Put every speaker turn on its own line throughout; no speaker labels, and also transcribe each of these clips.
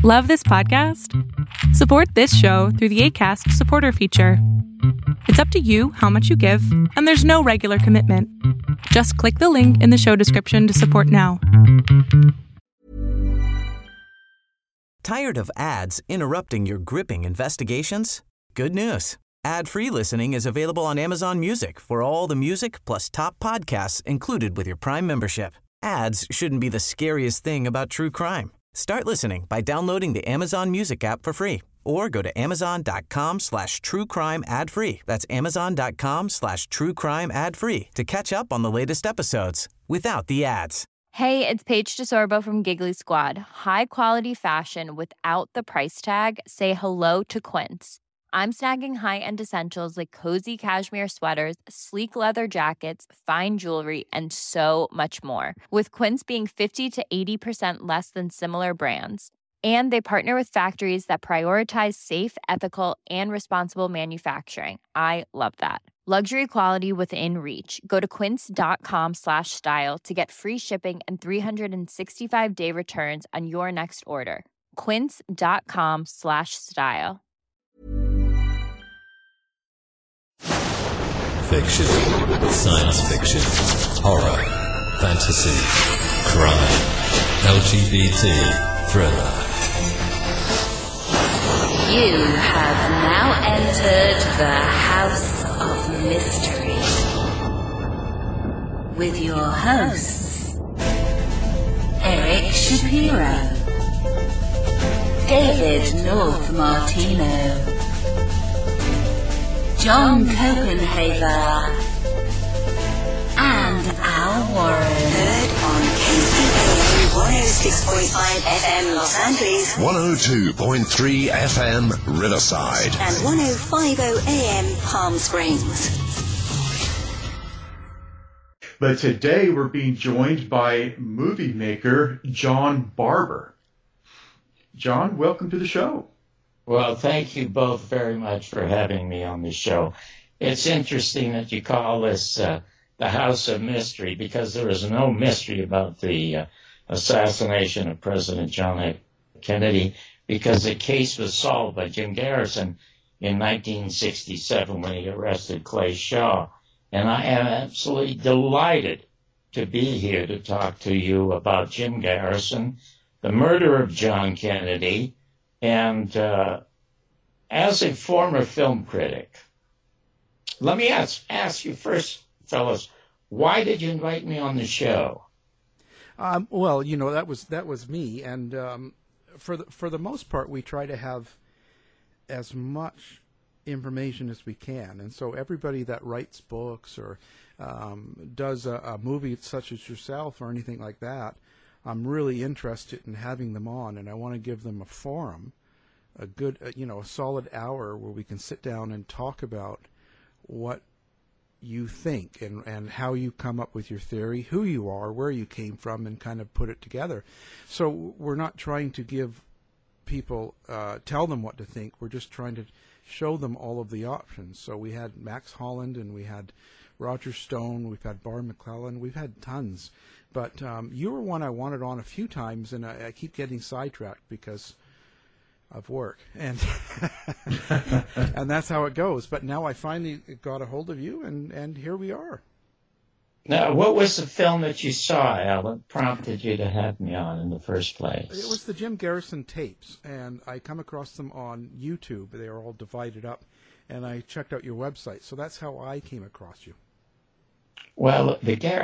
Love this podcast? Support this show through the Acast supporter feature. It's up to you how much you give, and there's no regular commitment. Just click the link in the show description to support now.
Tired of ads interrupting your gripping investigations? Good news. Ad-free listening is available on Amazon Music for all the music plus top podcasts included with your Prime membership. Ads shouldn't be the scariest thing about true crime. Start listening by downloading the Amazon Music app for free or go to amazon.com/truecrime ad-free. That's amazon.com/truecrime ad-free to catch up on the latest episodes without the ads.
Hey, it's Paige DeSorbo from Giggly Squad. High quality fashion without the price tag. Say hello to Quince. I'm snagging high-end essentials like cozy cashmere sweaters, sleek leather jackets, fine jewelry, and so much more. With Quince being 50 to 80% less than similar brands. And they partner with factories that prioritize safe, ethical, and responsible manufacturing. I love that. Luxury quality within reach. Go to quince.com/style to get free shipping and 365-day returns on your next order. Quince.com/style.
Fiction, science fiction, horror, fantasy, crime, LGBT, thriller.
You have now entered the House of Mystery with your hosts, Eric Shapiro, David North Martino, John Copenhaver, and Al Warren.
Heard on KCAA 106.5 FM Los Angeles,
102.3 FM Riverside,
and 105.0 AM Palm Springs.
But today we're being joined by movie maker John Barber. John, welcome to the show.
Well, thank you both very much for having me on the show. It's interesting that you call this the House of Mystery, because there is no mystery about the assassination of President John F. Kennedy, because the case was solved by Jim Garrison in 1967 when he arrested Clay Shaw. And I am absolutely delighted to be here to talk to you about Jim Garrison, the murder of John Kennedy, and as a former film critic, let me ask you first, fellas, why did you invite me on the show?
Well, you know, that was me, and for the most part, we try to have as much information as we can, and so everybody that writes books or does a movie such as yourself or anything like that, I'm really interested in having them on, and I want to give them a forum, a good, a solid hour where we can sit down and talk about what you think and how you come up with your theory, who you are, where you came from, and kind of put it together. So we're not trying to give people, tell them what to think. We're just trying to show them all of the options. So we had Max Holland, and we had Roger Stone, we've had Barr McClellan, we've had tons. But you were one I wanted on a few times, and I keep getting sidetracked because of work, and and that's how it goes. But now I finally got a hold of you, and here we are.
Now, what was the film that you saw, Al, that prompted you to have me on in the first place?
It was the Jim Garrison tapes, and I come across them on YouTube. They are all divided up, and I checked out your website. So that's how I came across you.
Well,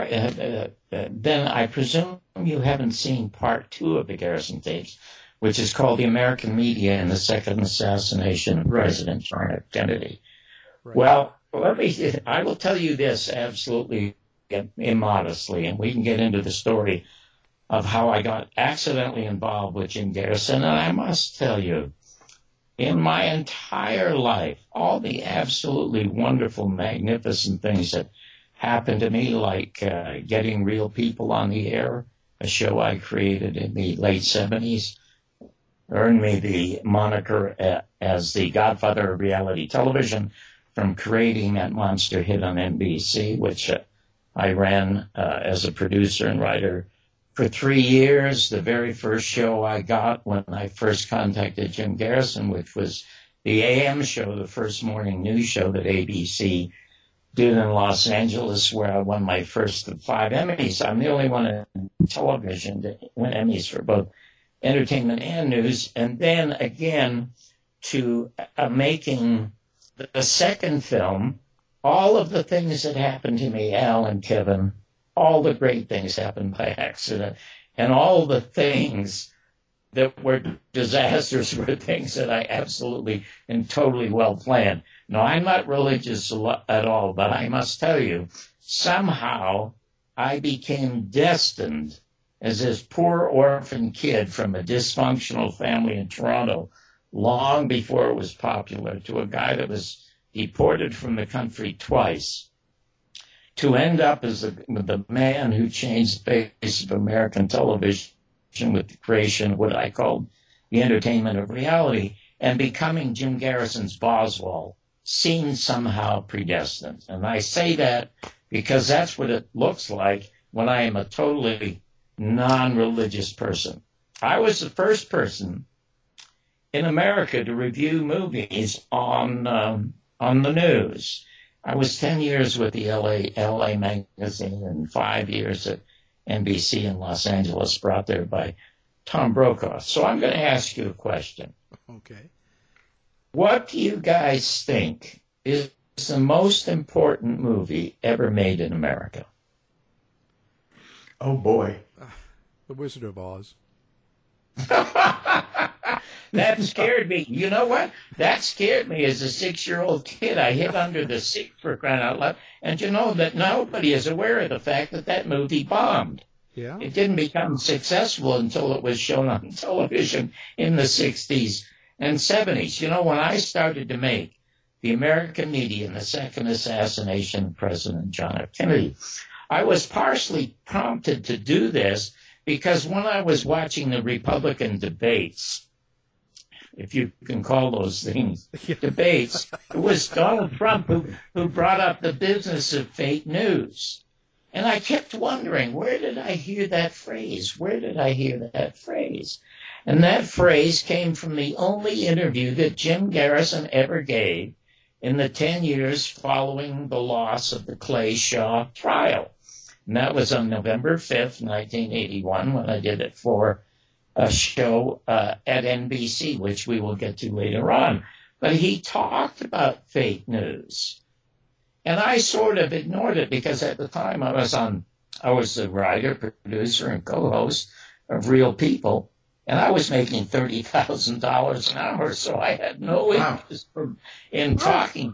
then I presume you haven't seen part 2 of the Garrison tapes, which is called The American Media and the Second Assassination of President John F. Kennedy. Right. Well, I will tell you this absolutely immodestly, and we can get into the story of how I got accidentally involved with Jim Garrison. And I must tell you, in my entire life, all the absolutely wonderful, magnificent things that happened to me, like getting Real People on the Air, a show I created in the late 70s, earned me the moniker as the godfather of reality television from creating that monster hit on NBC, which I ran as a producer and writer for 3 years. The very first show I got when I first contacted Jim Garrison, which was the AM show, the first morning news show that ABC did in Los Angeles, where I won my first of 5 Emmys. I'm the only one in television to win Emmys for both entertainment and news. And then again to making the second film. All of the things that happened to me, Al and Kevin, all the great things happened by accident, and all the things that were disasters were things that I absolutely and totally well planned. No, I'm not religious at all, but I must tell you, somehow I became destined as this poor orphan kid from a dysfunctional family in Toronto, long before it was popular, to a guy that was deported from the country twice, to end up as the man who changed the face of American television with the creation of what I called the entertainment of reality, and becoming Jim Garrison's Boswell seemed somehow predestined. And I say that because that's what it looks like when I am a totally non-religious person. I was the first person in America to review movies on the news. I was 10 years with the LA Magazine and 5 years at NBC in Los Angeles, brought there by Tom Brokaw. So I'm going to ask you a question.
Okay.
What do you guys think is the most important movie ever made in America?
Oh, boy.
The Wizard of Oz.
That scared me. You know what? That scared me as a 6-year-old kid. I hid under the seat for crying out loud. And you know that nobody is aware of the fact that that movie bombed.
Yeah.
It didn't become successful until it was shown on television in the 60s and 70s. You know, when I started to make the American media in the second assassination of President John F. Kennedy, I was partially prompted to do this because when I was watching the Republican debates, if you can call those things debates, it was Donald Trump who brought up the business of fake news. And I kept wondering, where did I hear that phrase? Where did I hear that phrase? And that phrase came from the only interview that Jim Garrison ever gave in the 10 years following the loss of the Clay Shaw trial. And that was on November 5th, 1981, when I did it for a show at NBC, which we will get to later on. But he talked about fake news. And I sort of ignored it because at the time I was the writer, producer, and co-host of Real People, and I was making $30,000 an hour, so I had no interest in talking.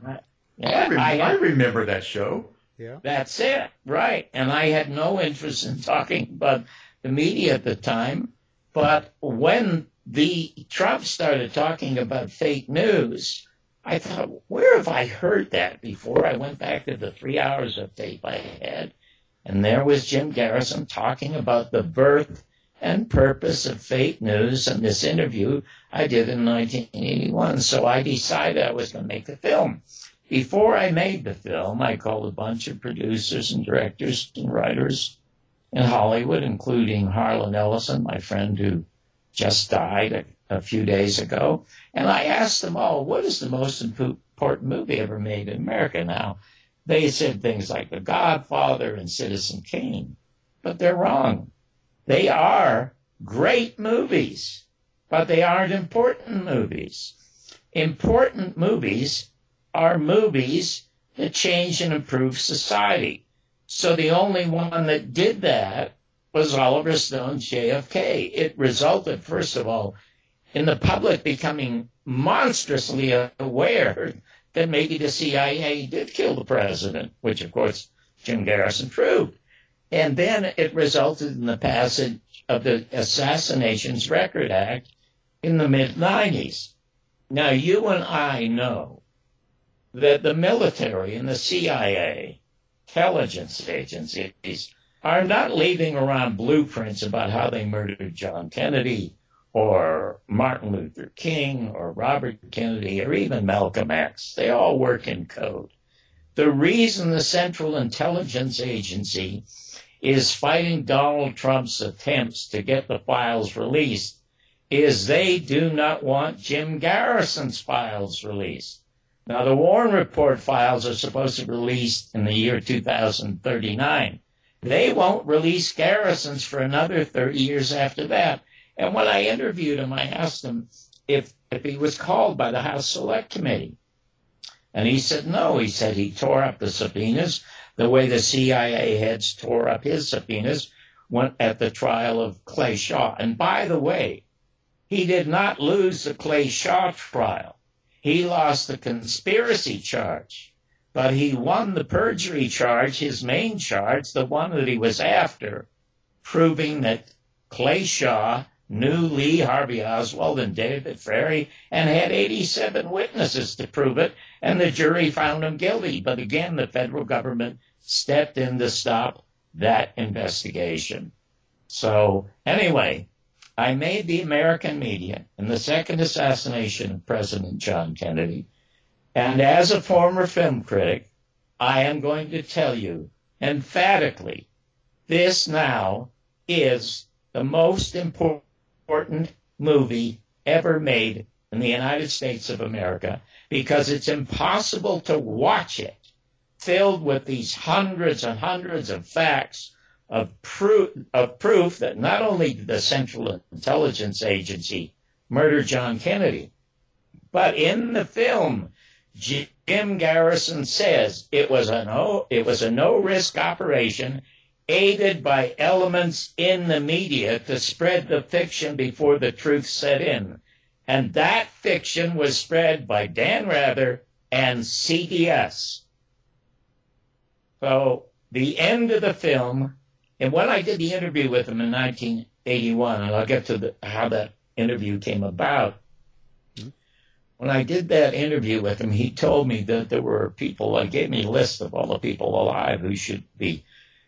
I remember that show.
Yeah.
That's it, right. And I had no interest in talking about the media at the time. But when Trump started talking about fake news, I thought, where have I heard that before? I went back to the 3 hours of tape I had, and there was Jim Garrison talking about the birth and purpose of fake news in this interview I did in 1981. So I decided I was going to make the film. Before I made the film, I called a bunch of producers and directors and writers in Hollywood, including Harlan Ellison, my friend who just died a few days ago. And I asked them all, what is the most important movie ever made in America now? They said things like The Godfather and Citizen Kane. But they're wrong. They are great movies, but they aren't important movies. Important movies are movies that change and improve society. So the only one that did that was Oliver Stone's JFK. It resulted, first of all, in the public becoming monstrously aware that maybe the CIA did kill the president, which, of course, Jim Garrison proved. And then it resulted in the passage of the Assassinations Record Act in the mid-90s. Now, you and I know that the military and the CIA, intelligence agencies, are not leaving around blueprints about how they murdered John Kennedy or Martin Luther King or Robert Kennedy or even Malcolm X. They all work in code. The reason the Central Intelligence Agency is fighting Donald Trump's attempts to get the files released is they do not want Jim Garrison's files released. Now, the Warren Report files are supposed to be released in the year 2039. They won't release Garrison's for another 30 years after that. And when I interviewed him, I asked him if he was called by the House Select Committee. And he said no. He said he tore up the subpoenas the way the CIA heads tore up his subpoenas at the trial of Clay Shaw. And by the way, he did not lose the Clay Shaw trial. He lost the conspiracy charge, but he won the perjury charge, his main charge, the one that he was after, proving that Clay Shaw knew Lee Harvey Oswald and David Ferrie and had 87 witnesses to prove it, and the jury found him guilty. But again, the federal government stepped in to stop that investigation. So anyway, I made the American media in the second assassination of President John Kennedy. And as a former film critic, I am going to tell you emphatically, this now is the most important movie ever made in the United States of America, because it's impossible to watch it filled with these hundreds and hundreds of facts of proof that not only did the Central Intelligence Agency murder John Kennedy, but in the film, Jim Garrison says it was a no-risk operation aided by elements in the media to spread the fiction before the truth set in. And that fiction was spread by Dan Rather and CBS. So the end of the film, and when I did the interview with him in 1981, and I'll get to how that interview came about, when I did that interview with him, he told me that there were people, he gave me a list of all the people alive who should be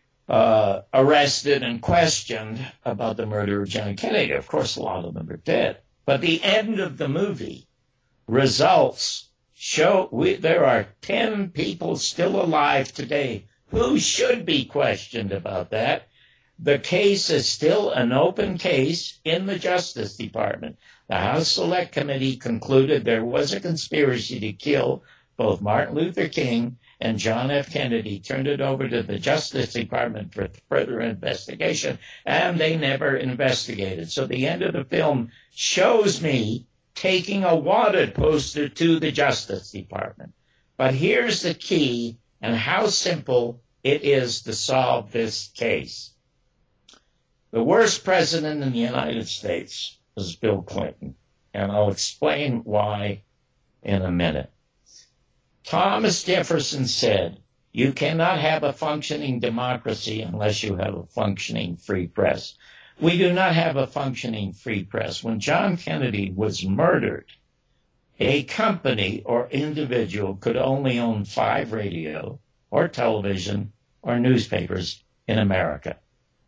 arrested and questioned about the murder of John Kennedy. Of course, a lot of them are dead. But the end of the movie results show there are 10 people still alive today who should be questioned about that. The case is still an open case in the Justice Department. The House Select Committee concluded there was a conspiracy to kill both Martin Luther King and John F. Kennedy, turned it over to the Justice Department for further investigation, and they never investigated. So the end of the film shows me taking a wanted poster to the Justice Department. But here's the key and how simple it is to solve this case. The worst president in the United States was Bill Clinton, and I'll explain why in a minute. Thomas Jefferson said, you cannot have a functioning democracy unless you have a functioning free press. We do not have a functioning free press. When John Kennedy was murdered, a company or individual could only own 5 radio or television or newspapers in America.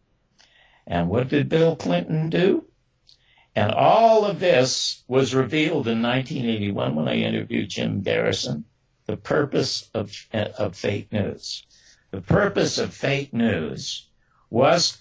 And what did Bill Clinton do? And all of this was revealed in 1981 when I interviewed Jim Garrison. The purpose of fake news. The purpose of fake news was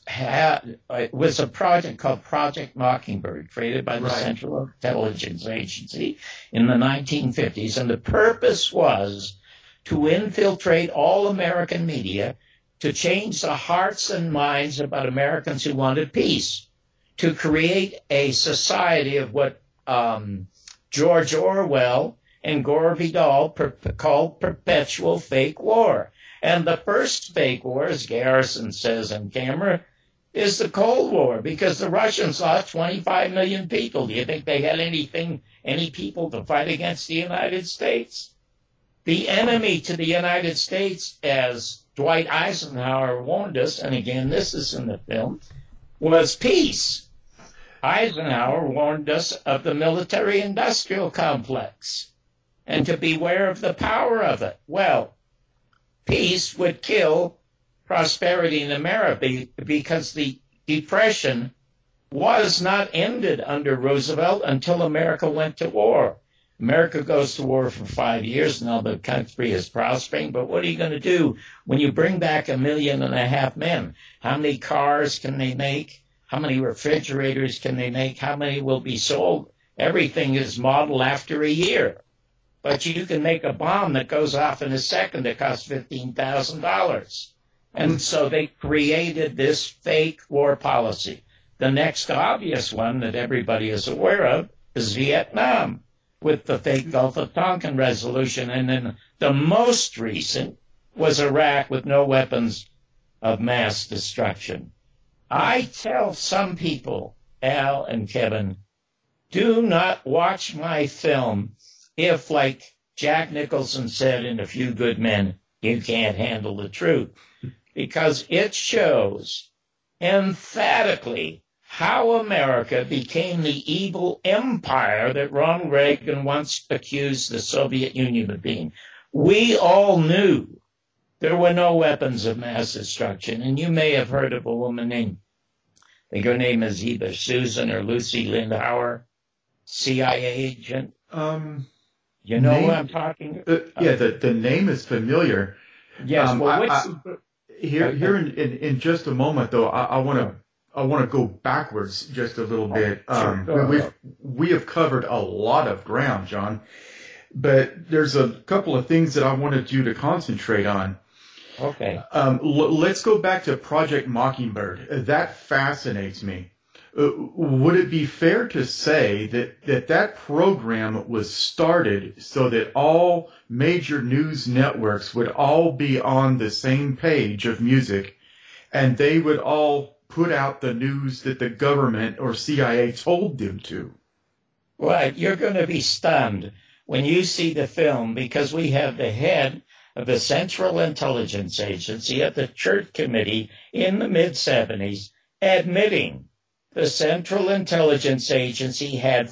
a project called Project Mockingbird, created by the Central Intelligence Agency in the 1950s. And the purpose was to infiltrate all American media, to change the hearts and minds about Americans who wanted peace, to create a society of what George Orwell and Gore Vidal called perpetual fake war. And the first fake war, as Garrison says on camera, is the Cold War, because the Russians lost 25 million people. Do you think they had any people to fight against the United States? The enemy to the United States, as Dwight Eisenhower warned us, and again, this is in the film, was peace. Eisenhower warned us of the military-industrial complex and to beware of the power of it. Well, peace would kill prosperity in America because the Depression was not ended under Roosevelt until America went to war. America goes to war for 5 years, now the country is prospering, but what are you going to do when you bring back 1.5 million men? How many cars can they make? How many refrigerators can they make? How many will be sold? Everything is modeled after a year. But you can make a bomb that goes off in a second that costs $15,000. And so they created this fake war policy. The next obvious one that everybody is aware of is Vietnam, with the fake Gulf of Tonkin resolution. And then the most recent was Iraq with no weapons of mass destruction. I tell some people, Al and Kevin, do not watch my film if, like Jack Nicholson said in A Few Good Men, you can't handle the truth. Because it shows emphatically how America became the evil empire that Ronald Reagan once accused the Soviet Union of being. We all knew there were no weapons of mass destruction. And you may have heard of a woman named, I think her name is either Susan or Lucy Lindauer, CIA agent. You know who I'm talking about?
Yeah, the name is familiar.
Yes.
Here in just a moment, though, I want to go backwards just a little bit. We have covered a lot of ground, John, but there's a couple of things that I wanted you to concentrate on.
Okay.
Let's go back to Project Mockingbird. That fascinates me. Would it be fair to say that program was started so that all major news networks would all be on the same page of music, and they would all put out the news that the government or CIA told them to?
Right. You're going to be stunned when you see the film, because we have the head of the Central Intelligence Agency at the Church Committee in the mid-'70s admitting the Central Intelligence Agency had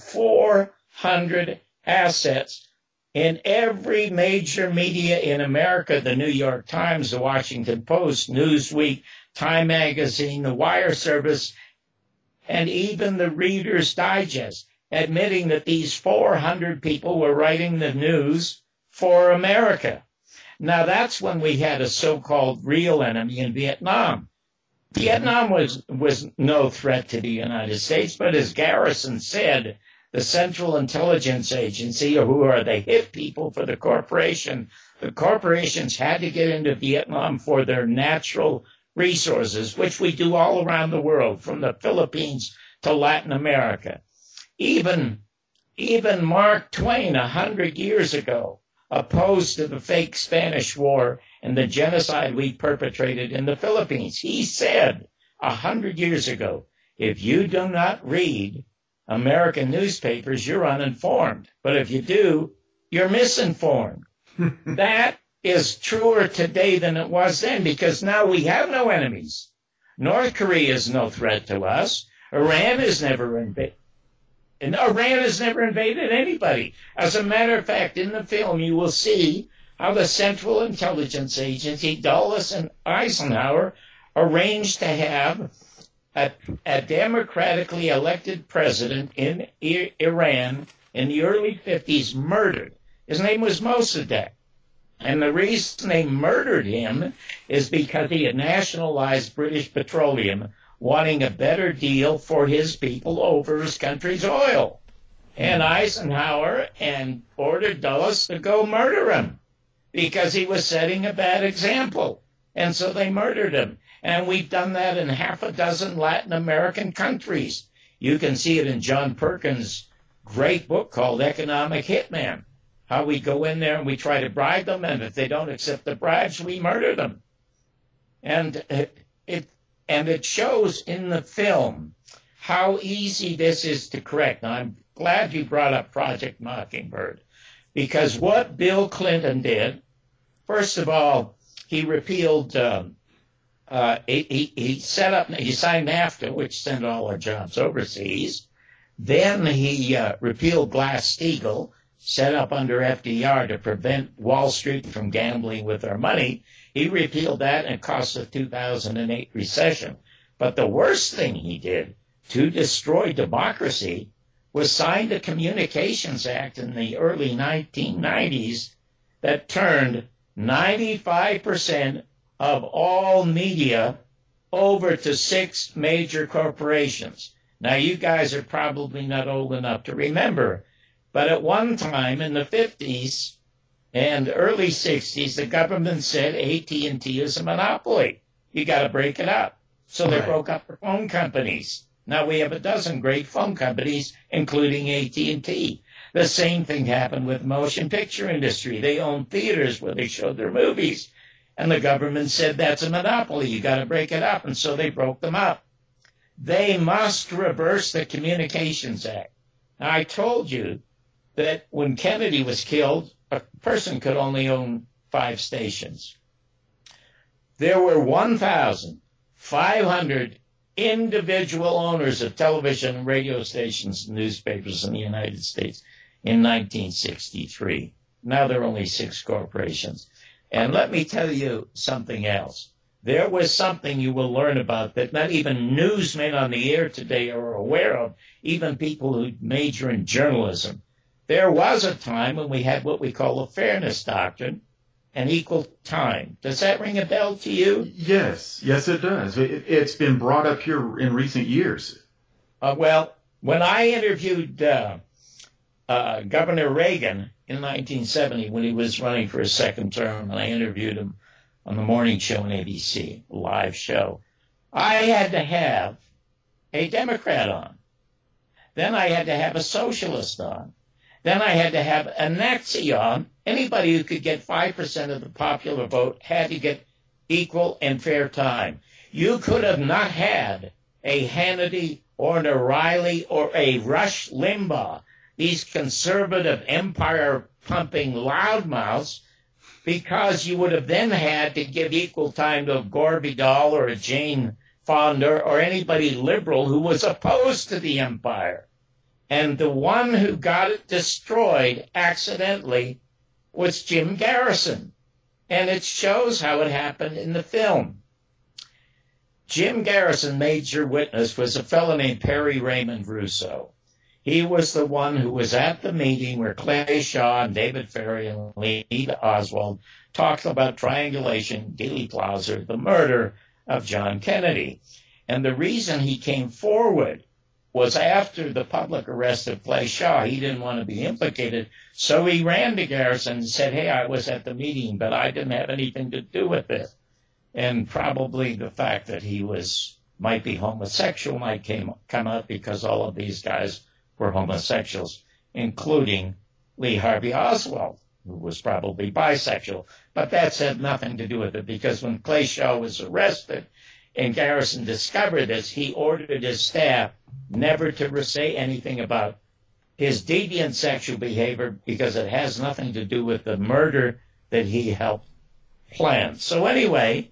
400 assets in every major media in America: the New York Times, the Washington Post, Newsweek, Time Magazine, the Wire Service, and even the Reader's Digest, admitting that these 400 people were writing the news for America. Now, that's when we had a so-called real enemy in Vietnam. Vietnam was no threat to the United States, but as Garrison said, the Central Intelligence Agency, or who are the hit people for the corporation, the corporations had to get into Vietnam for their natural resources, which we do all around the world, from the Philippines to Latin America. Even Mark Twain, 100 years ago, opposed to the fake Spanish War and the genocide we perpetrated in the Philippines. He said 100 years ago, if you do not read American newspapers, you're uninformed. But if you do, you're misinformed. That is truer today than it was then, because now we have no enemies. North Korea is no threat to us. Iran has never invaded. And Iran has never invaded anybody. As a matter of fact, in the film, you will see how the Central Intelligence Agency, Dulles and Eisenhower, arranged to have a democratically elected president in Iran in the early 50s murdered. His name was Mossadegh. And the reason they murdered him is because he had nationalized British Petroleum, wanting a better deal for his people over his country's oil. And Eisenhower ordered Dulles to go murder him because he was setting a bad example. And so they murdered him. And we've done that in 6 Latin American countries. You can see it in John Perkins' great book called Economic Hitman, how we go in there and we try to bribe them, and if they don't accept the bribes, we murder them. And it shows in the film how easy this is to correct. Now, I'm glad you brought up Project Mockingbird, because what Bill Clinton did, first of all, he repealed, he signed NAFTA, which sent all our jobs overseas. Then he repealed Glass-Steagall, set up under FDR to prevent Wall Street from gambling with our money. He repealed that, and it cost the 2008 recession. But the worst thing he did to destroy democracy was signed a Communications Act in the early 1990s that turned 95% of all media over to 6 major corporations. Now, you guys are probably not old enough to remember, but at one time in the 50s and early 60s, the government said AT&T is a monopoly. You got to break it up. So they broke up the phone companies. Now we have a dozen great phone companies, including AT&T. The same thing happened with the motion picture industry. They owned theaters where they showed their movies. And the government said that's a monopoly. You got to break it up. And so they broke them up. They must reverse the Communications Act. Now, I told you that when Kennedy was killed, a person could only own 5 stations. There were 1,500 individual owners of television and radio stations and newspapers in the United States in 1963. Now there are only 6 corporations. And let me tell you something else. There was something you will learn about that not even newsmen on the air today are aware of, even people who major in journalism. There was a time when we had what we call a fairness doctrine and equal time. Does that ring a bell to you?
Yes, it does. It's been brought up here in recent years.
Well, when I interviewed Governor Reagan in 1970 when he was running for his second term, and I interviewed him on the morning show on ABC, a live show, I had to have a Democrat on. Then I had to have a socialist on. Then I had to have a Nazi on. Anybody who could get 5% of the popular vote had to get equal and fair time. You could have not had a Hannity or an O'Reilly or a Rush Limbaugh, these conservative empire-pumping loudmouths, because you would have then had to give equal time to a Gore Vidal or a Jane Fonda or anybody liberal who was opposed to the empire. And the one who got it destroyed accidentally was Jim Garrison. And it shows how it happened in the film. Jim Garrison, major witness, was a fellow named Perry Raymond Russo. He was the one who was at the meeting where Clay Shaw and David Ferry and Lee Oswald talked about triangulation, Dealey Plaza, the murder of John Kennedy. And the reason he came forward was after the public arrest of Clay Shaw. He didn't want to be implicated, so he ran to Garrison and said, hey, I was at the meeting, but I didn't have anything to do with it. And probably the fact that he might be homosexual might come up because all of these guys were homosexuals, including Lee Harvey Oswald, who was probably bisexual. But that's had nothing to do with it, because when Clay Shaw was arrested and Garrison discovered this, he ordered his staff never to say anything about his deviant sexual behavior, because it has nothing to do with the murder that he helped plan. So anyway,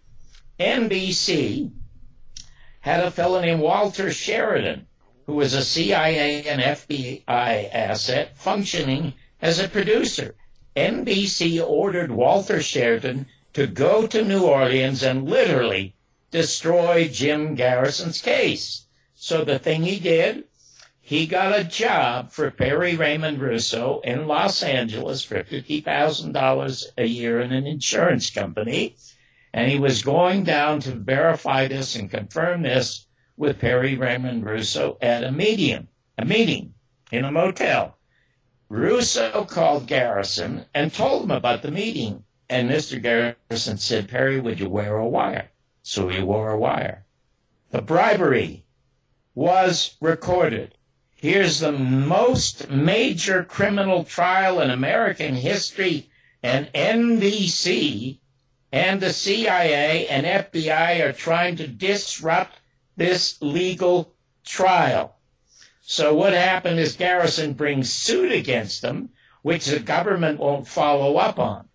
NBC had a fellow named Walter Sheridan, who was a CIA and FBI asset functioning as a producer. NBC ordered Walter Sheridan to go to New Orleans and literally destroy Jim Garrison's case. So the thing he did, he got a job for Perry Raymond Russo in Los Angeles for $50,000 a year in an insurance company. And he was going down to verify this and confirm this with Perry Raymond Russo at a meeting in a motel. Russo called Garrison and told him about the meeting. And Mr. Garrison said, Perry, would you wear a wire? So he wore a wire. The bribery was recorded. Here's the most major criminal trial in American history, and NBC and the CIA and FBI are trying to disrupt this legal trial. So what happened is Garrison brings suit against them, which the government won't follow up on.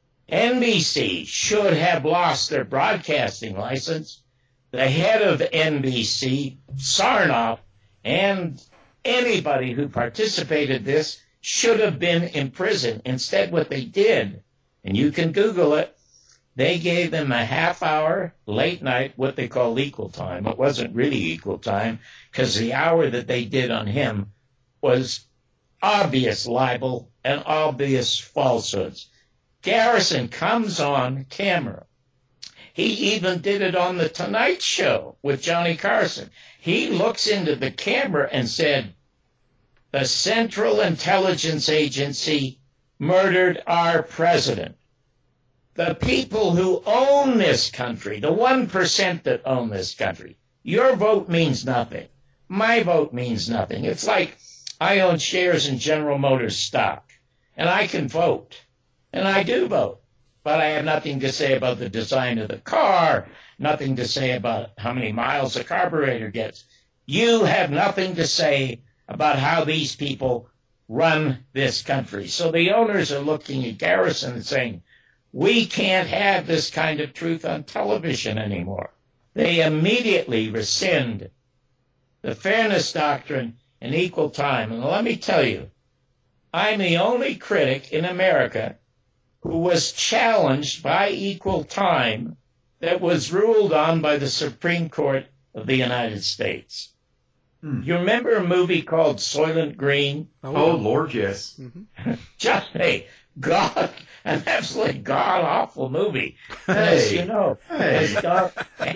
NBC should have lost their broadcasting license. The head of NBC, Sarnoff, and anybody who participated in this should have been in prison. Instead, what they did, and you can Google it, they gave them a half-hour late night, what they call equal time. It wasn't really equal time, because the hour that they did on him was obvious libel and obvious falsehoods. Garrison comes on camera. He even did it on The Tonight Show with Johnny Carson. He looks into the camera and said, the Central Intelligence Agency murdered our president. The people who own this country, the 1% that own this country, your vote means nothing. My vote means nothing. It's like I own shares in General Motors stock, and I can vote, and I do vote, but I have nothing to say about the design of the car, nothing to say about how many miles the carburetor gets. You have nothing to say about how these people run this country. So the owners are looking at Garrison and saying, we can't have this kind of truth on television anymore. They immediately rescind the fairness doctrine and equal time. And let me tell you, I'm the only critic in America who was challenged by equal time that was ruled on by the Supreme Court of the United States. You remember a movie called Soylent Green?
Oh, Lord, yes.
Mm-hmm. Just an absolutely god-awful movie.
Hey.
As you know, as Don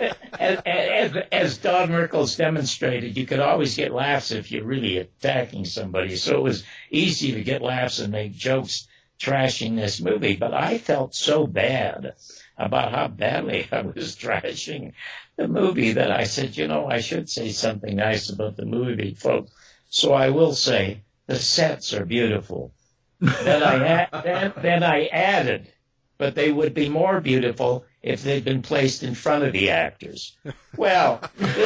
Rickles demonstrated, you could always get laughs if you're really attacking somebody. So it was easy to get laughs and make jokes trashing this movie. But I felt so bad about how badly I was trashing the movie that I said, I should say something nice about the movie, folks. So I will say the sets are beautiful. Then I added, but they would be more beautiful if they'd been placed in front of the actors. Well,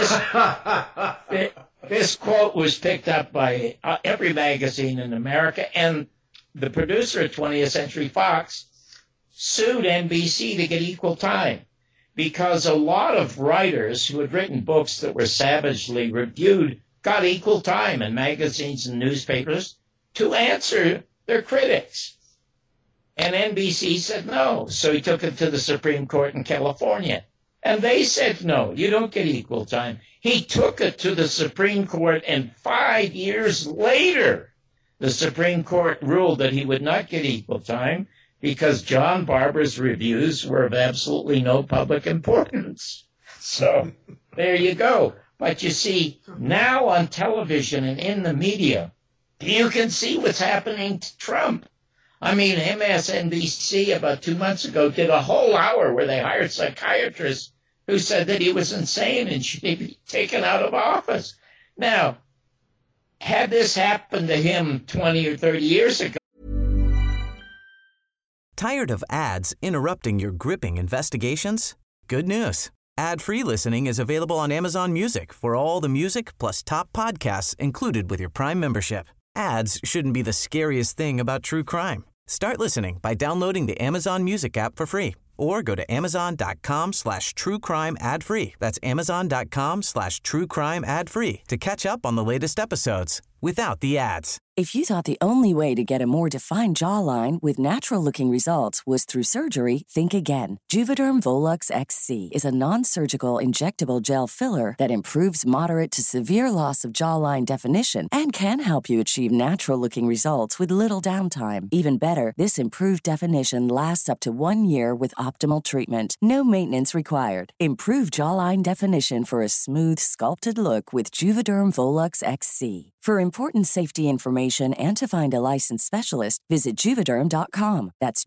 this quote was picked up by every magazine in America, and the producer at 20th Century Fox sued NBC to get equal time because a lot of writers who had written books that were savagely reviewed got equal time in magazines and newspapers to answer their critics. And NBC said no. So he took it to the Supreme Court in California. And they said no, you don't get equal time. He took it to the Supreme Court, and 5 years later, the Supreme Court ruled that he would not get equal time because John Barber's reviews were of absolutely no public importance. So there you go. But you see, now on television and in the media, you can see what's happening to Trump. I mean, MSNBC about 2 months ago did a whole hour where they hired psychiatrists who said that he was insane and should be taken out of office. Now, had this happened to him 20 or 30 years ago.
Tired of ads interrupting your gripping investigations? Good news. Ad-free listening is available on Amazon Music for all the music plus top podcasts included with your Prime membership. Ads shouldn't be the scariest thing about true crime. Start listening by downloading the Amazon Music app for free or go to amazon.com/truecrime ad-free. That's amazon.com/truecrime ad-free to catch up on the latest episodes without the ads.
If you thought the only way to get a more defined jawline with natural-looking results was through surgery, think again. Juvederm Volux XC is a non-surgical injectable gel filler that improves moderate to severe loss of jawline definition and can help you achieve natural-looking results with little downtime. Even better, this improved definition lasts up to 1 year with optimal treatment. No maintenance required. Improve jawline definition for a smooth, sculpted look with Juvederm Volux XC. For important safety information and to find a licensed specialist, visit Juvederm.com. That's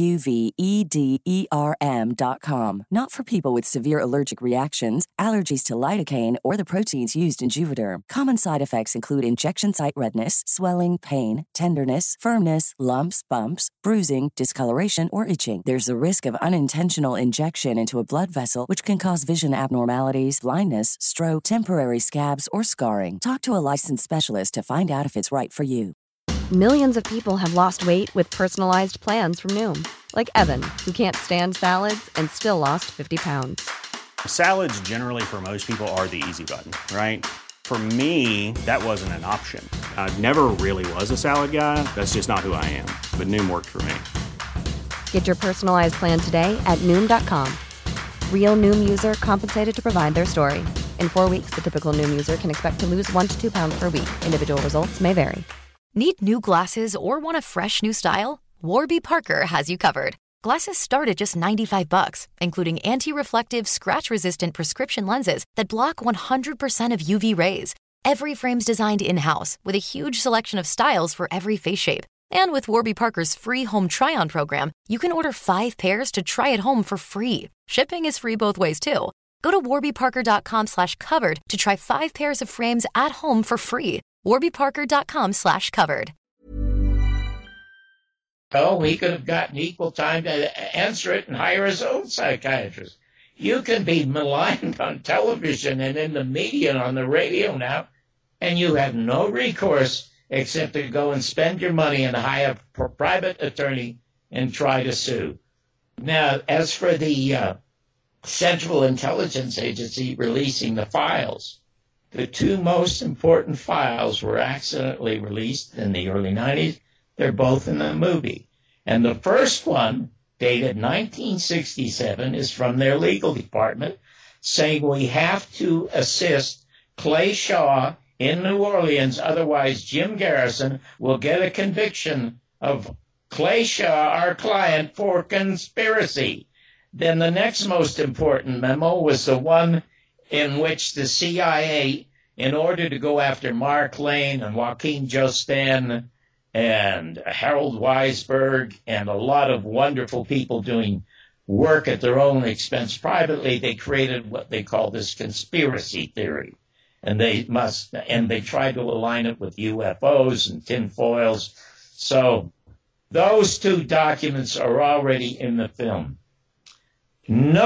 Juvederm.com. Not for people with severe allergic reactions, allergies to lidocaine, or the proteins used in Juvederm. Common side effects include injection site redness, swelling, pain, tenderness, firmness, lumps, bumps, bruising, discoloration, or itching. There's a risk of unintentional injection into a blood vessel, which can cause vision abnormalities, blindness, stroke, temporary scabs, or scarring. Talk to a licensed specialist to find out if it's right for you.
Millions of people have lost weight with personalized plans from Noom. Like Evan, who can't stand salads and still lost 50 pounds.
Salads generally for most people are the easy button, right? For me, that wasn't an option. I never really was a salad guy. That's just not who I am. But Noom worked for me.
Get your personalized plan today at Noom.com. Real Noom user compensated to provide their story. In 4 weeks, the typical Noom user can expect to lose 1 to 2 pounds per week. Individual results may vary.
Need new glasses or want a fresh new style? Warby Parker has you covered. Glasses start at just $95, including anti-reflective, scratch-resistant prescription lenses that block 100% of UV rays. Every frame's designed in-house with a huge selection of styles for every face shape. And with Warby Parker's free home try-on program, you can order 5 pairs to try at home for free. Shipping is free both ways, too. Go to warbyparker.com/covered to try 5 pairs of frames at home for free. warbyparker.com/covered.
Oh, he could have gotten equal time to answer it and hire his own psychiatrist. You can be maligned on television and in the media and on the radio now, and you have no recourse except to go and spend your money and hire a private attorney and try to sue. Now, as for the Central Intelligence Agency releasing the files, the 2 most important files were accidentally released in the early 90s. They're both in the movie. And the first one, dated 1967, is from their legal department, saying we have to assist Clay Shaw in New Orleans, otherwise Jim Garrison will get a conviction of Clay Shaw, our client, for conspiracy. Then the next most important memo was the one in which the CIA, in order to go after Mark Lane and Joaquin Jostin and Harold Weisberg and a lot of wonderful people doing work at their own expense privately, they created what they call this conspiracy theory. And they tried to align it with UFOs and tinfoils. So those 2 documents are already in the film. No,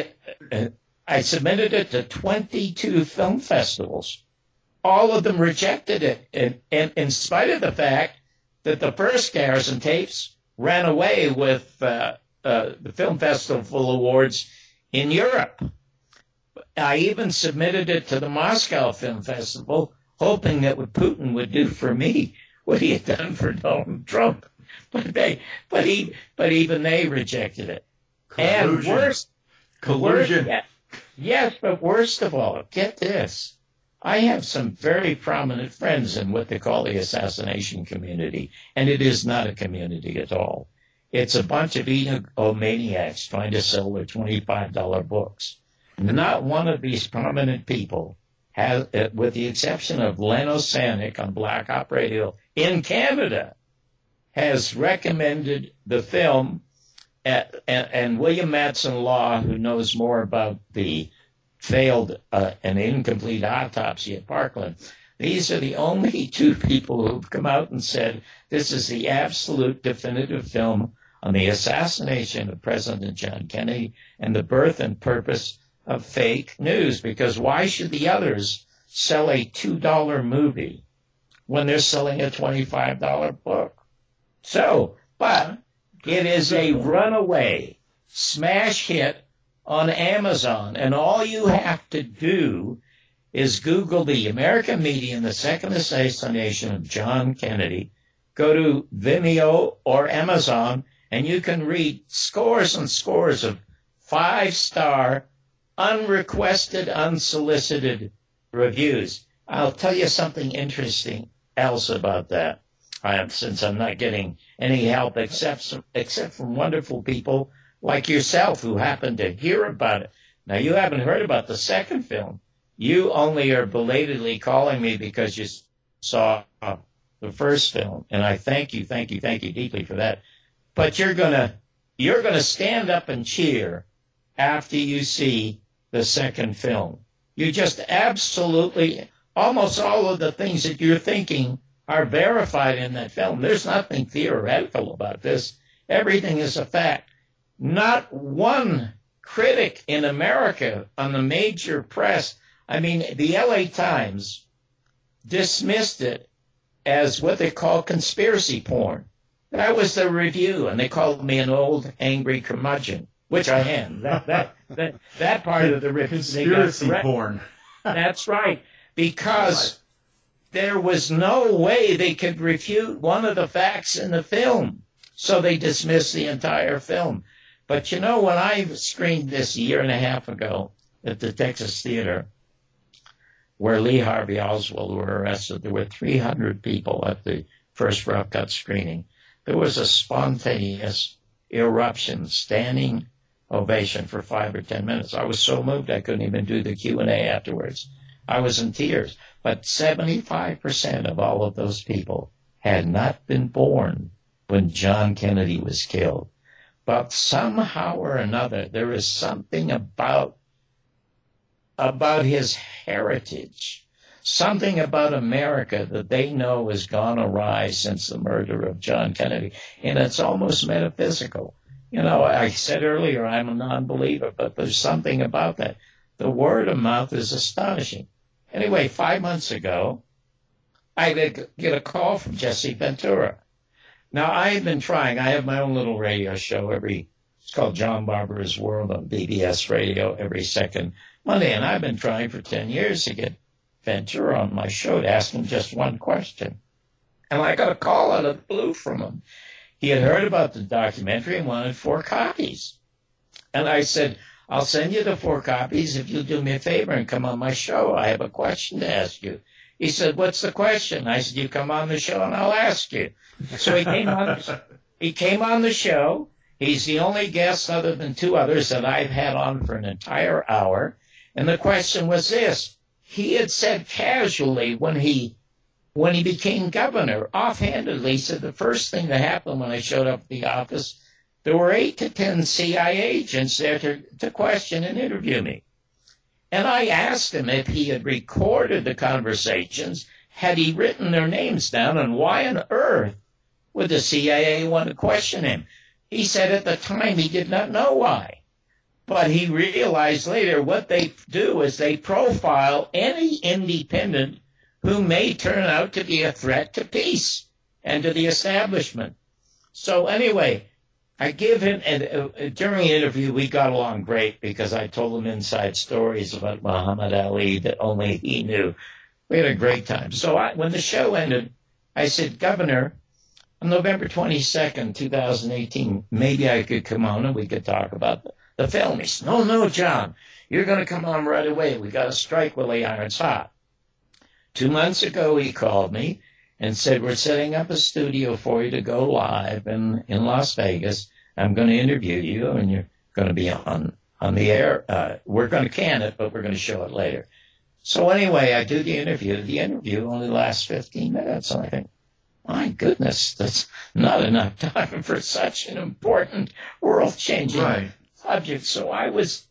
I submitted it to 22 film festivals. All of them rejected it, and in spite of the fact that the first Garrison tapes ran away with the Film Festival Awards in Europe. I even submitted it to the Moscow Film Festival, hoping that what Putin would do for me, what he had done for Donald Trump. But even they rejected it.
Collusion.
Collusion. Yes, but worst of all, get this. I have some very prominent friends in what they call the assassination community, and it is not a community at all. It's a bunch of egomaniacs trying to sell their $25 books. Not one of these prominent people has, with the exception of Leno Sanik on Black Op Radio in Canada, has recommended the film, and William Matson Law, who knows more about the failed and incomplete autopsy at Parkland. These are the only 2 people who've come out and said this is the absolute definitive film on the assassination of President John Kennedy and the birth and purpose of fake news. Because why should the others sell a $2 movie when they're selling a $25 book? So, but it is a runaway smash hit on Amazon, and all you have to do is Google the American media and the second assassination of John Kennedy. Go to Vimeo or Amazon, and you can read scores and scores of 5-star, unrequested, unsolicited reviews. I'll tell you something interesting else about that, since I'm not getting any help except from wonderful people like yourself who happen to hear about it. Now, you haven't heard about the second film. You only are belatedly calling me because you saw the first film, and I thank you deeply for that. But you're gonna stand up and cheer after you see the second film. You just absolutely, almost all of the things that you're thinking are verified in that film. There's nothing theoretical about this. Everything is a fact. Not one critic in America on the major press, I mean, the LA Times dismissed it as what they call conspiracy porn. That was the review, and they called me an old, angry curmudgeon, which I am. That part of the review.
Conspiracy porn.
That's right, because there was no way they could refute one of the facts in the film, so they dismissed the entire film. But you know, when I screened this a year and a half ago at the Texas Theater, where Lee Harvey Oswald were arrested. There were 300 people at the first rough cut screening. There was a spontaneous eruption, standing ovation for 5 or 10 minutes. I was so moved I couldn't even do the Q&A afterwards. I was in tears. But 75% of all of those people had not been born when John Kennedy was killed. But somehow or another, there is something about his heritage, something about America that they know has gone awry since the murder of John Kennedy. And it's almost metaphysical. You know, I said earlier I'm a non-believer, but there's something about that. The word of mouth is astonishing. Anyway, 5 months ago, I get a call from Jesse Ventura. Now, I have been trying. I have my own little radio show it's called John Barber's World on BBS Radio every second Monday, and I've been trying for 10 years to get Ventura on my show to ask him just one question. And I got a call out of the blue from him. He had heard about the documentary and wanted 4 copies. And I said, I'll send you the 4 copies if you'll do me a favor and come on my show. I have a question to ask you. He said, what's the question? I said, you come on the show and I'll ask you. So he came on the show. He's the only guest other than 2 others that I've had on for an entire hour. And the question was this. He had said casually when he became governor, offhandedly, he said the first thing that happened when I showed up at the office, there were 8 to 10 CIA agents there to question and interview me. And I asked him if he had recorded the conversations, had he written their names down, and why on earth would the CIA want to question him? He said at the time he did not know why. But he realized later what they do is they profile any independent who may turn out to be a threat to peace and to the establishment. So anyway, I give him, and during the interview, we got along great because I told him inside stories about Muhammad Ali that only he knew. We had a great time. So when the show ended, I said, Governor, on November 22nd, 2018, maybe I could come on and we could talk about the film. He said, no, John, you're going to come on right away. We got to strike while the iron's hot. 2 months ago, he called me and said, we're setting up a studio for you to go live in Las Vegas. I'm going to interview you, and you're going to be on the air. We're going to can it, but we're going to show it later. So anyway, I do the interview. The interview only lasts 15 minutes, and I think, my goodness, that's not enough time for such an important, world-changing subject. So I was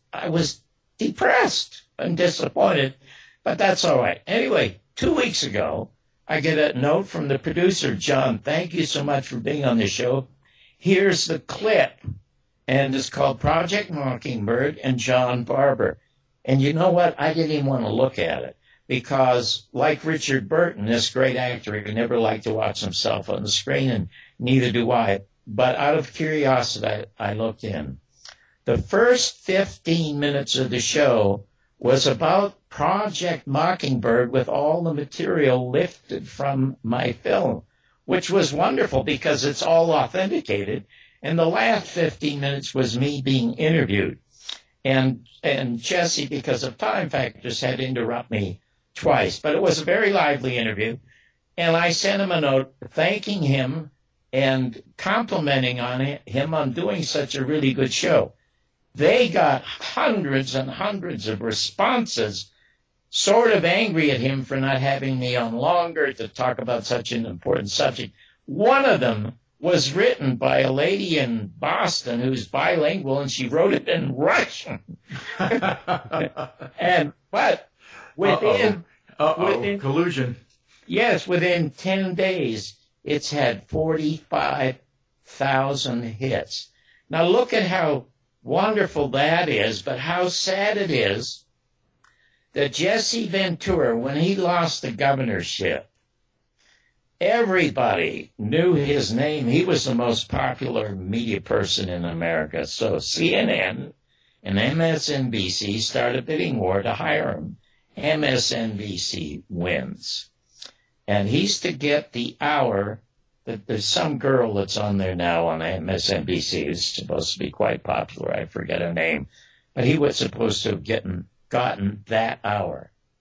depressed and disappointed, but that's all right. Anyway, 2 weeks ago, I get a note from the producer, John, thank you so much for being on the show. Here's the clip, and it's called Project Mockingbird and John Barber. And you know what? I didn't even want to look at it because, like Richard Burton, this great actor, he never liked to watch himself on the screen, and neither do I. But out of curiosity, I looked in. The first 15 minutes of the show was about Project Mockingbird with all the material lifted from my film, which was wonderful because it's all authenticated. And the last 15 minutes was me being interviewed. And Jesse, because of time factors, had to interrupt me twice. But it was a very lively interview. And I sent him a note thanking him and complimenting him on doing such a really good show. They got hundreds and hundreds of responses, sort of angry at him for not having me on longer to talk about such an important subject. One of them was written by a lady in Boston who's bilingual, and she wrote it in Russian. But within
collusion.
Yes, within 10 days, it's had 45,000 hits. Now look at how wonderful that is, but how sad it is that Jesse Ventura, when he lost the governorship, everybody knew his name. He was the most popular media person in America. So CNN and MSNBC started a bidding war to hire him. MSNBC wins. And he's to get the hour that there's some girl that's on there now on MSNBC who's supposed to be quite popular. I forget her name. But he was supposed to have gotten that hour.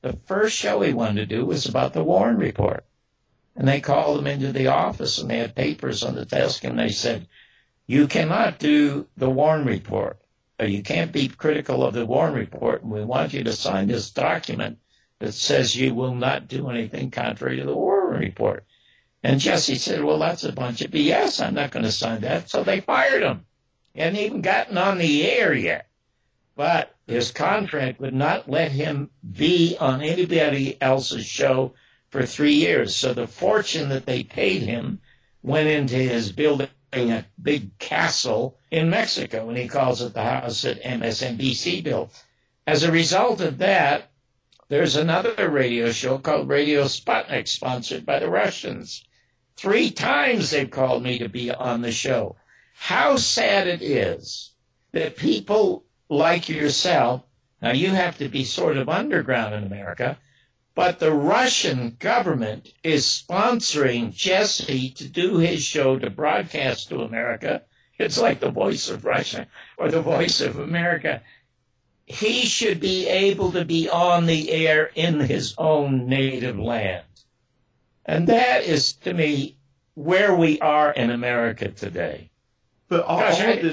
the first show he wanted to do was about the Warren Report. And they called him into the office, and they had papers on the desk, and they said, you cannot do the Warren Report. You can't be critical of the Warren Report, and we want you to sign this document that says you will not do anything contrary to the Warren Report. And Jesse said, well, that's a bunch of BS. I'm not going to sign that. So they fired him. He hadn't even gotten on the air yet. But his contract would not let him be on anybody else's show for 3 years. So the fortune that they paid him went into his building a big castle in Mexico, and he calls it the house that MSNBC built. As a result of that, there's another radio show called Radio Sputnik, sponsored by the Russians. 3 times they've called me to be on the show. How sad it is that people like yourself, now you have to be sort of underground in America, but the Russian government is sponsoring Jesse to do his show to broadcast to America. It's like the Voice of Russia or the Voice of America. He should be able to be on the air in his own native land. And that is, to me, where we are in America today.
But all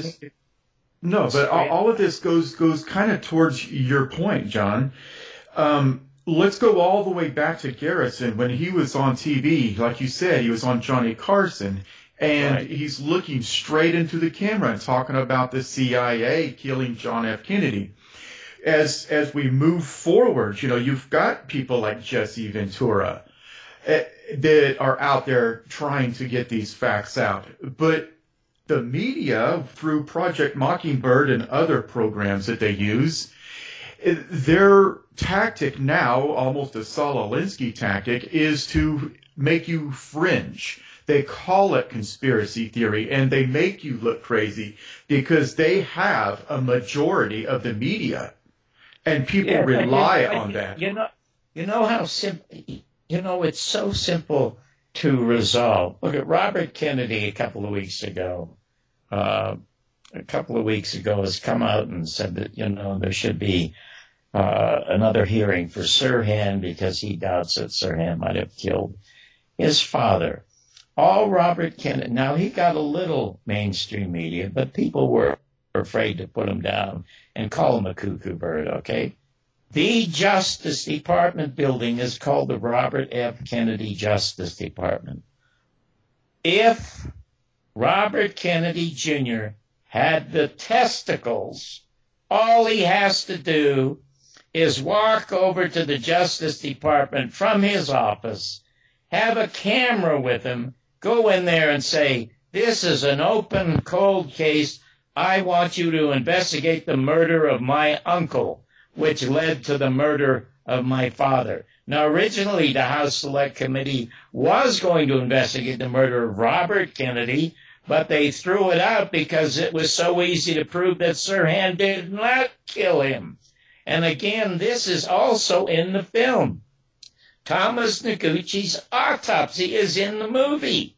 of this goes kind of towards your point, John. Let's go all the way back to Garrison when he was on TV. Like you said, he was on Johnny Carson, and he's looking straight into the camera and talking about the CIA killing John F. Kennedy. As we move forward, you've got people like Jesse Ventura that are out there trying to get these facts out. But the media, through Project Mockingbird and other programs that they use, their tactic now, almost a Saul Alinsky tactic, is to make you fringe. They call it conspiracy theory, and they make you look crazy because they have a majority of the media, and people rely on that.
You know how simple. It's so simple to resolve. Look at Robert Kennedy a couple of weeks ago. Has come out and said that there should be another hearing for Sirhan because he doubts that Sirhan might have killed his father. All Robert Kennedy, now he got a little mainstream media, but people were afraid to put him down and call him a cuckoo bird, okay? The Justice Department building is called the Robert F. Kennedy Justice Department. If Robert Kennedy Jr. had the testicles, all he has to do is walk over to the Justice Department from his office, have a camera with him, go in there and say, this is an open, cold case. I want you to investigate the murder of my uncle, which led to the murder of my father. Now, originally, the House Select Committee was going to investigate the murder of Robert Kennedy, but they threw it out because it was so easy to prove that Sirhan did not kill him. And again, this is also in the film. Thomas Noguchi's autopsy is in the movie.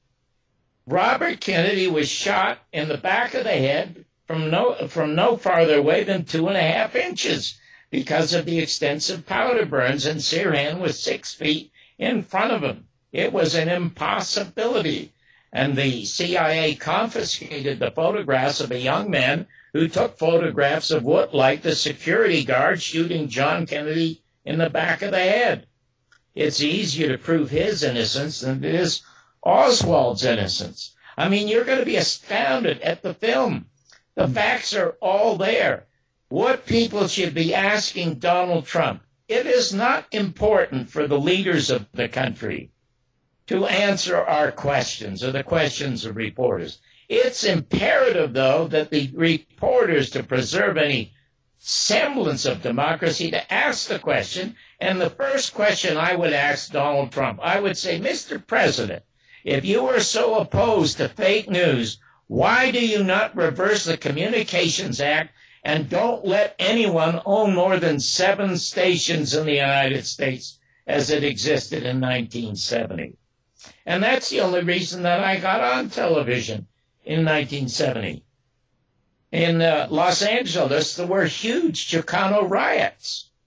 Robert Kennedy was shot in the back of the head from no farther away than 2.5 inches because of the extensive powder burns, and Sirhan was 6 feet in front of him. It was an impossibility. And the CIA confiscated the photographs of a young man who took photographs of what, like the security guard shooting John Kennedy in the back of the head. It's easier to prove his innocence than it is Oswald's innocence. I mean, you're going to be astounded at the film. The facts are all there. What people should be asking Donald Trump, it is not important for the leaders of the country to answer our questions or the questions of reporters. It's imperative, though, that the reporters, to preserve any semblance of democracy, to ask the question. And the first question I would ask Donald Trump, I would say, Mr. President, if you are so opposed to fake news, why do you not reverse the Communications Act and don't let anyone own more than 7 stations in the United States as it existed in 1970? And that's the only reason that I got on television in 1970. In Los Angeles, there were huge Chicano riots.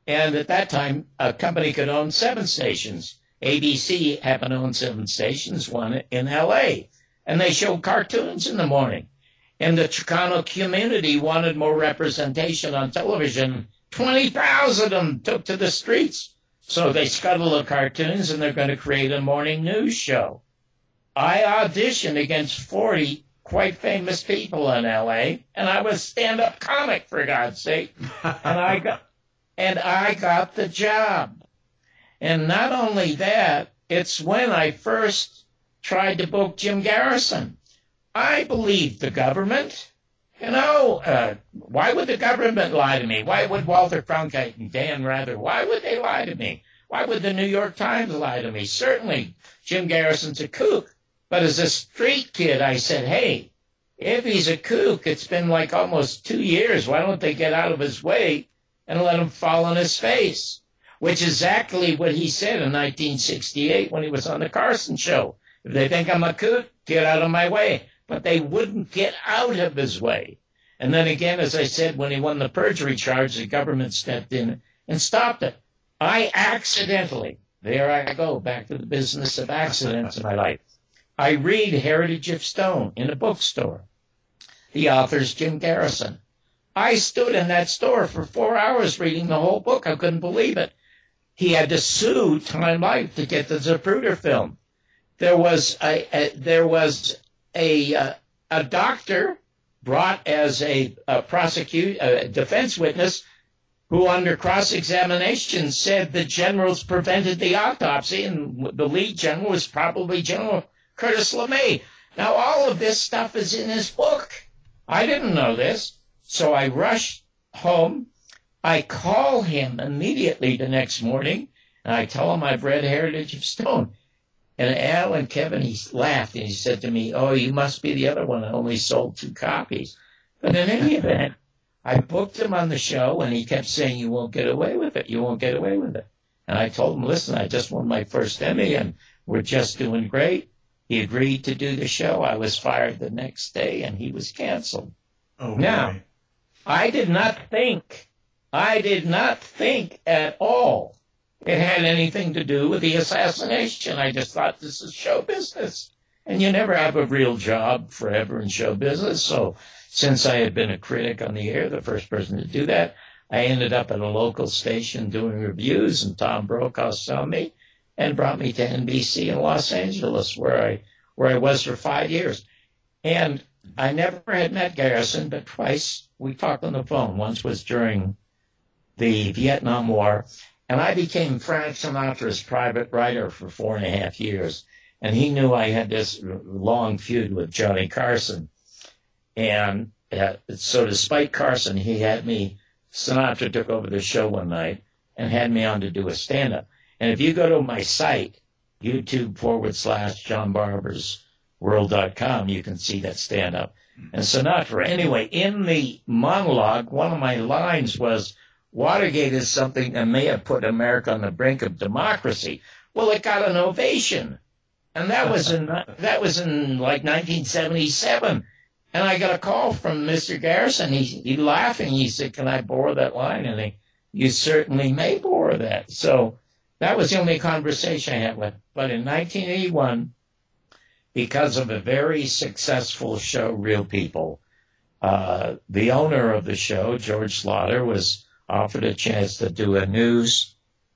And at that time, a company could own 7 stations. ABC happened to own 7 stations, one in L.A., and they showed cartoons in the morning. And the Chicano community wanted more representation on television. 20,000 of them took to the streets. So they scuttled the cartoons, and they're going to create a morning news show. I auditioned against 40 quite famous people in L.A., and I was stand-up comic, for God's sake. And I got the job. And not only that, it's when I first tried to book Jim Garrison. I believed the government. Why would the government lie to me? Why would Walter Cronkite and Dan Rather, why would they lie to me? Why would the New York Times lie to me? Certainly, Jim Garrison's a kook. But as a street kid, I said, hey, if he's a kook, it's been like almost 2 years. Why don't they get out of his way and let him fall on his face? Which is exactly what he said in 1968 when he was on the Carson show. If they think I'm a kook, get out of my way. But they wouldn't get out of his way. And then again, as I said, when he won the perjury charge, the government stepped in and stopped it. I accidentally, there I go, back to the business of accidents in my life. I read Heritage of Stone in a bookstore. The author's Jim Garrison. I stood in that store for 4 hours reading the whole book. I couldn't believe it. He had to sue Time Life to get the Zapruder film. There was a doctor brought as a defense witness who under cross-examination said the generals prevented the autopsy, and the lead general was probably General Curtis LeMay. Now, all of this stuff is in his book. I didn't know this, so I rushed home. I call him immediately the next morning, and I tell him I've read Heritage of Stone. And Al and Kevin, he laughed, and he said to me, oh, you must be the other one that only sold 2 copies. But in any event, I booked him on the show, and he kept saying, you won't get away with it. You won't get away with it. And I told him, listen, I just won my first Emmy, and we're just doing great. He agreed to do the show. I was fired the next day, and he was canceled.
Oh,
now,
boy.
I did not think at all it had anything to do with the assassination. I just thought this is show business. And you never have a real job forever in show business. So since I had been a critic on the air, the first person to do that, I ended up at a local station doing reviews, and Tom Brokaw saw me and brought me to NBC in Los Angeles, where I was for 5 years. And I never had met Garrison, but twice we talked on the phone. Once was during the Vietnam War, and I became Frank Sinatra's private writer for 4.5 years. And he knew I had this long feud with Johnny Carson. And so despite Carson, he had me, Sinatra took over the show one night and had me on to do a stand-up. And if you go to my site, YouTube.com/JohnBarbersWorld.com, you can see that stand-up. And Sinatra, anyway, in the monologue, one of my lines was, Watergate is something that may have put America on the brink of democracy. Well, it got an ovation. And that was in like 1977. And I got a call from Mr. Garrison. He laughing. He said, can I borrow that line? And you certainly may borrow that. So that was the only conversation I had with. But in 1981, because of a very successful show, Real People, the owner of the show, George Slaughter, was offered a chance to do a news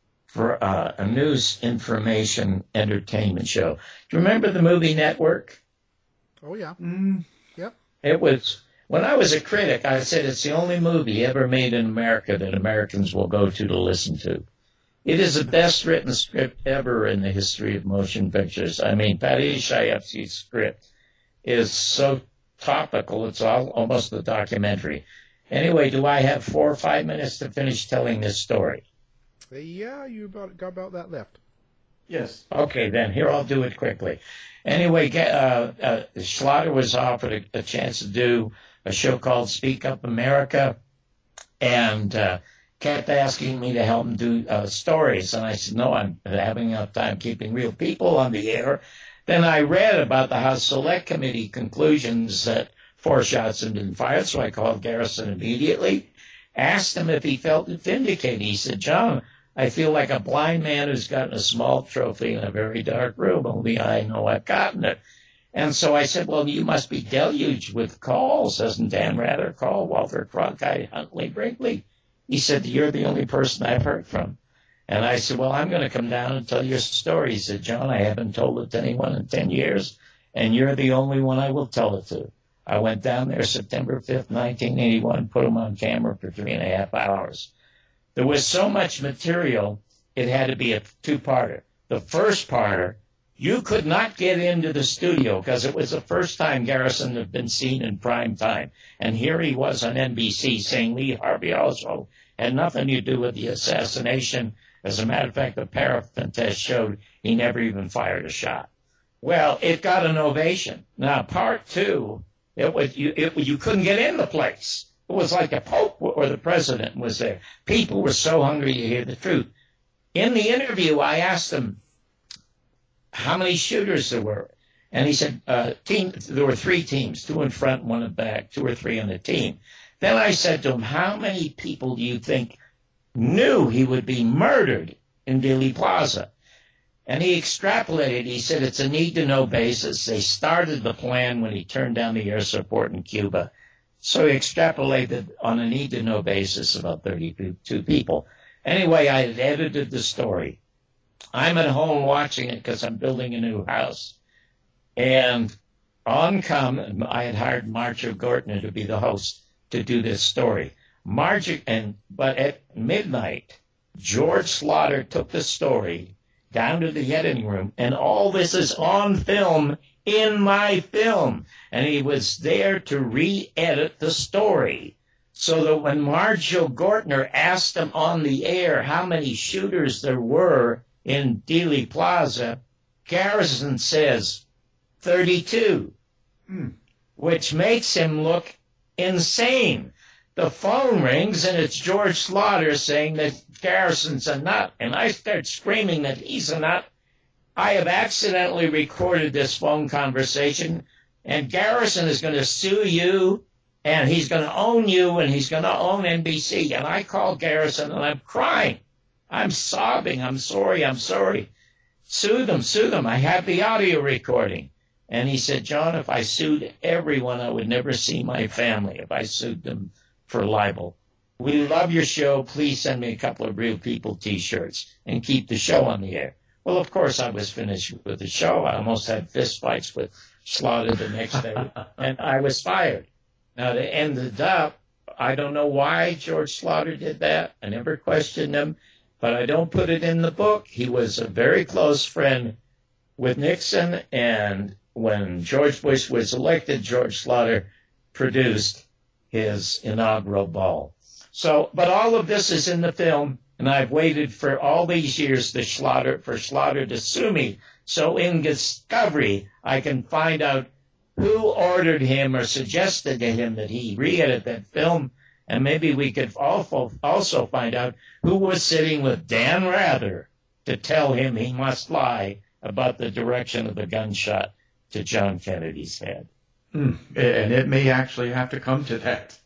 information entertainment show. Do you remember the Movie Network?
Oh, yeah. Yep.
It was, when I was a critic, I said it's the only movie ever made in America that Americans will go to listen to. It is the best written script ever in the history of motion pictures. I mean, Paddy Chayefsky's script is so topical, it's almost a documentary. Anyway, do I have 4 or 5 minutes to finish telling this story?
Yeah, you got about that left.
Yes.
Okay, then. Here, I'll do it quickly. Anyway, Slaughter was offered a chance to do a show called Speak Up America, and kept asking me to help him do stories. And I said, no, I'm having enough time keeping Real People on the air. Then I read about the House Select Committee conclusions that 4 shots had been fired, so I called Garrison immediately. asked him if he felt vindicated. He said, John, I feel like a blind man who's gotten a small trophy in a very dark room. Only I know I've gotten it. And so I said, well, you must be deluged with calls. Doesn't Dan Rather call Walter Cronkite, Huntley Brinkley? He said, you're the only person I've heard from. And I said, well, I'm going to come down and tell your story. He said, John, I haven't told it to anyone in 10 years, and you're the only one I will tell it to. I went down there September 5th, 1981, put him on camera for 3.5 hours. There was so much material, it had to be a two-parter. The first parter, you could not get into the studio because it was the first time Garrison had been seen in prime time. And here he was on NBC saying Lee Harvey Oswald had nothing to do with the assassination. As a matter of fact, the paraffin test showed he never even fired a shot. Well, it got an ovation. Now, part two, you couldn't get in the place. It was like the Pope or the President was there. People were so hungry to hear the truth. In the interview, I asked him how many shooters there were. And he said there were 3 teams, 2 in front, 1 in back, 2 or 3 on the team. Then I said to him, how many people do you think knew he would be murdered in Dealey Plaza? And he extrapolated. He said it's a need-to-know basis. They started the plan when he turned down the air support in Cuba. So he extrapolated on a need-to-know basis about 32 people. Anyway, I had edited the story. I'm at home watching it because I'm building a new house. And I had hired Marjorie Gortner to be the host to do this story. But at midnight, George Slaughter took the story down to the editing room, and all this is on film in my film. And he was there to re-edit the story so that when Marjorie Gortner asked him on the air how many shooters there were in Dealey Plaza, Garrison says 32, which makes him look insane. The phone rings, and it's George Slaughter saying that Garrison's a nut, and I start screaming that he's a nut. I have accidentally recorded this phone conversation, and Garrison is going to sue you, and he's going to own you, and he's going to own NBC. And I call Garrison, and I'm crying. I'm sobbing. I'm sorry. Sue them. I have the audio recording. And he said, John, if I sued everyone, I would never see my family if I sued them for libel. We love your show. Please send me a couple of Real People T-shirts and keep the show on the air. Well, of course, I was finished with the show. I almost had fist fights with Slaughter the next day, and I was fired. Now, to end it up, I don't know why George Slaughter did that. I never questioned him, but I don't put it in the book. He was a very close friend with Nixon, and when George Bush was elected, George Slaughter produced his inaugural ball. So, but all of this is in the film, and I've waited for all these years for Slaughter to sue me. So in Discovery, I can find out who ordered him or suggested to him that he re-edit that film, and maybe we could also find out who was sitting with Dan Rather to tell him he must lie about the direction of the gunshot to John Kennedy's head.
And it may actually have to come to that.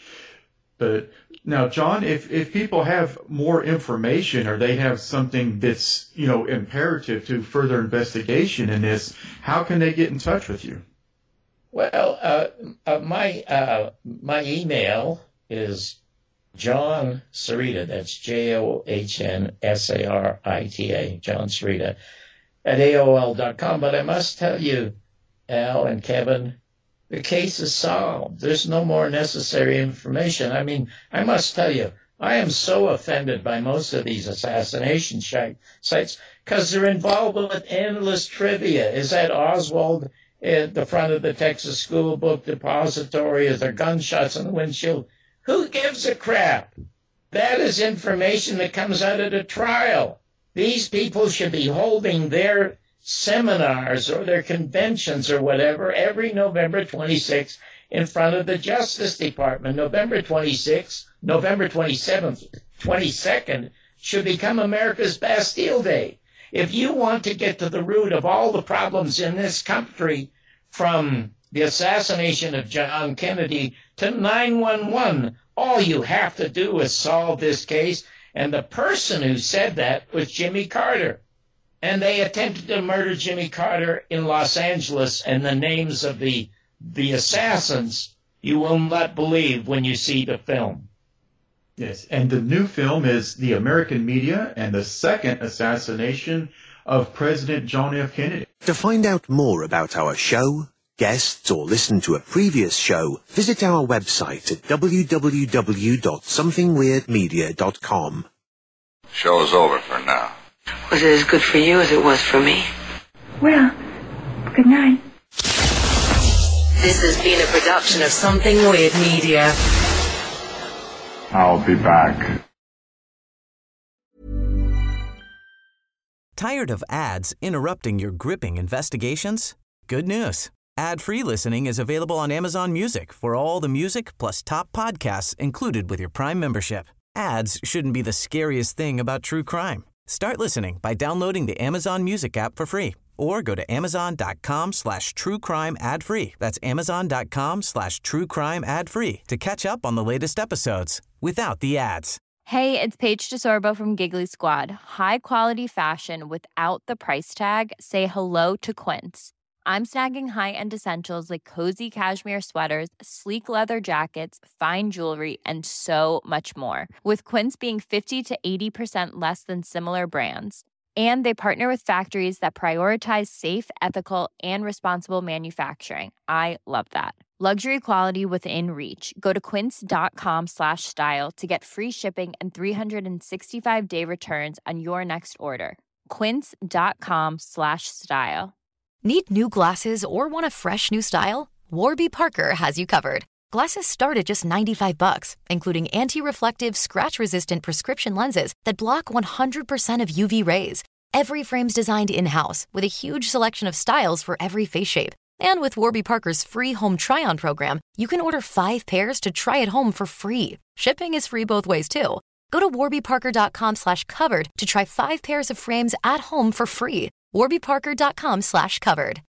But now, John, if people have more information or they have something that's, imperative to further investigation in this, how can they get in touch with you?
Well, my email is John Sarita, that's JOHNSARITA, John Sarita, at AOL.com. But I must tell you, Al and Kevin, the case is solved. There's no more necessary information. I mean, I must tell you, I am so offended by most of these assassination sites because they're involved with endless trivia. Is that Oswald at the front of the Texas School Book Depository? Is there gunshots on the windshield? Who gives a crap? That is information that comes out of the trial. These people should be holding their seminars or their conventions or whatever every November 26th in front of the Justice Department. November 26th, November 27th, 22nd should become America's Bastille Day. If you want to get to the root of all the problems in this country, from the assassination of John Kennedy to 9/11, all you have to do is solve this case. And the person who said that was Jimmy Carter. And they attempted to murder Jimmy Carter in Los Angeles, and the names of the assassins you will not believe when you see the film.
Yes, and the new film is The American Media and the Second Assassination of President John F. Kennedy.
To find out more about our show, guests, or listen to a previous show, visit our website at www.somethingweirdmedia.com.
Show's over for now.
Was it as good for you as it was for me?
Well, good night.
This has been a production of Something Weird Media.
I'll be back.
Tired of ads interrupting your gripping investigations? Good news. Ad-free listening is available on Amazon Music for all the music plus top podcasts included with your Prime membership. Ads shouldn't be the scariest thing about true crime. Start listening by downloading the Amazon Music app for free or go to amazon.com/truecrime ad-free. That's amazon.com/truecrime ad-free to catch up on the latest episodes without the ads.
Hey, it's Paige DeSorbo from Giggly Squad. High quality fashion without the price tag. Say hello to Quince. I'm snagging high-end essentials like cozy cashmere sweaters, sleek leather jackets, fine jewelry, and so much more. With Quince being 50 to 80% less than similar brands. And they partner with factories that prioritize safe, ethical, and responsible manufacturing. I love that. Luxury quality within reach. Go to quince.com/style to get free shipping and 365-day returns on your next order. Quince.com/style.
Need new glasses or want a fresh new style? Warby Parker has you covered. Glasses start at just $95, including anti-reflective, scratch-resistant prescription lenses that block 100% of UV rays. Every frame's designed in-house with a huge selection of styles for every face shape. And with Warby Parker's free home try-on program, you can order 5 pairs to try at home for free. Shipping is free both ways, too. Go to warbyparker.com/covered to try 5 pairs of frames at home for free. warbyparker.com/covered.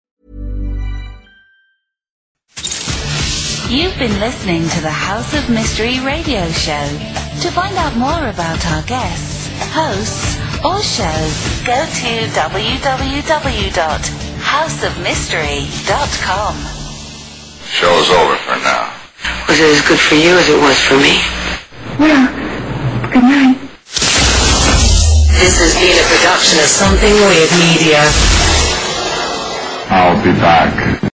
You've been listening to the House of Mystery radio show. To find out more about our guests, hosts, or shows, go to www.houseofmystery.com.
Show's over for now.
Was it as good for you as it was for me?
Well, good night.
This has been a production of Something Weird Media.
I'll be back.